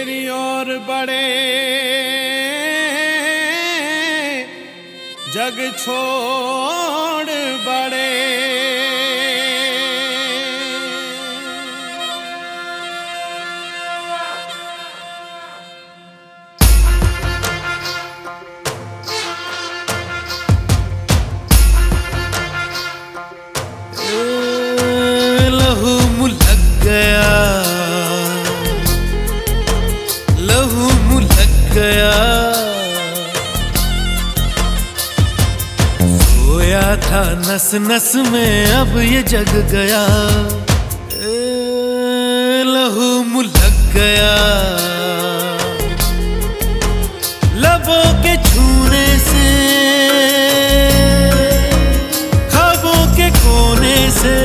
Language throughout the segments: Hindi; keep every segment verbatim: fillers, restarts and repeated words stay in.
तेरी और बड़े जग छोड़ बड़े लहू मुलक गया, लहू मुलक गया, सोया था नस नस में अब ये जग गया। लहू मुलक गया, लबों के छूने से, ख्वाबों के कोने से,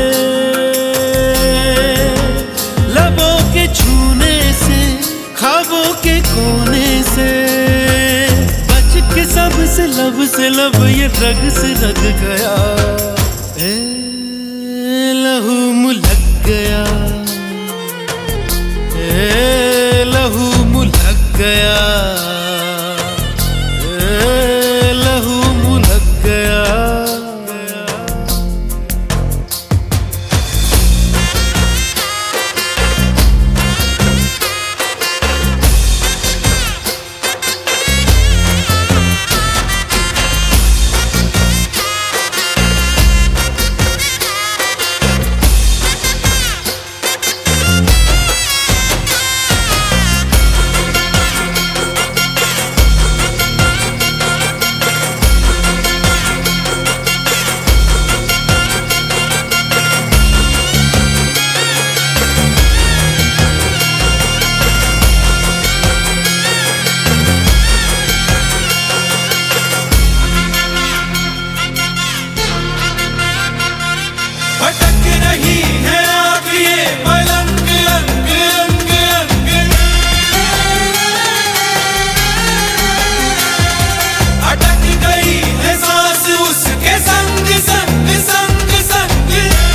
लबों के छूने से, ख्वाबों के कोने से, बच के सब से लब से लब ये रग से रग गया। ए लहू मुलक गया, ए लहू मुलक गया, ए लहू मुलक गया। भटक रही है आप ये पलंग अंग अंग अंग, अटक गई है सांस उसके संग संग संग संग।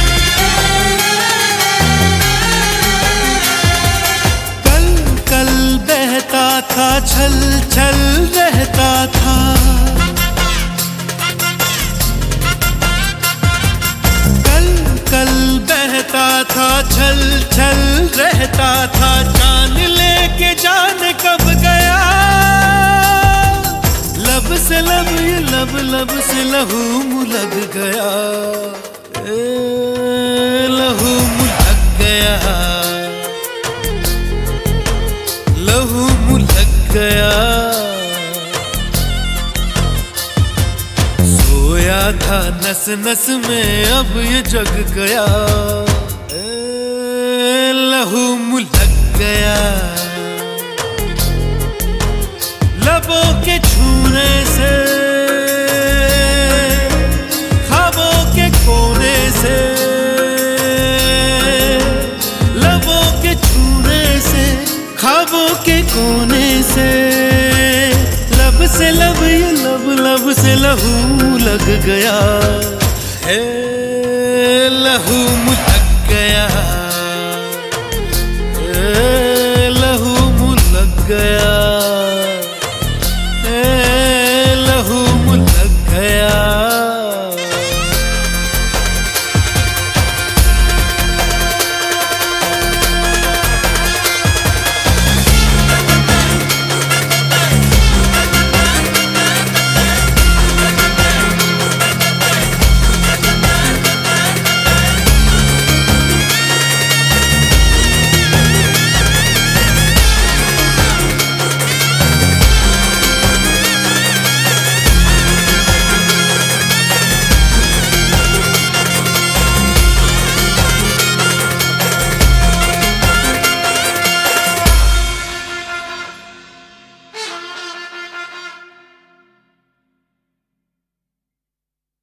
कल कल बहता था छल छल रहता था, कल बहता था छल छल रहता था, जान लेके जान कब गया। लब से लब ये लब लब से लहू मुलक गया। ए लहू मुलक गया, लहू मुलक गया, सोया था नस नस में अब ये जग गया। ए लहू मुलक गया, लबों के छूने से, ख्वाबों के कोने से, लबों के छूने से, ख्वाबों के कोने से, लब से लब ये लब लब से लहू लग गया। है लहू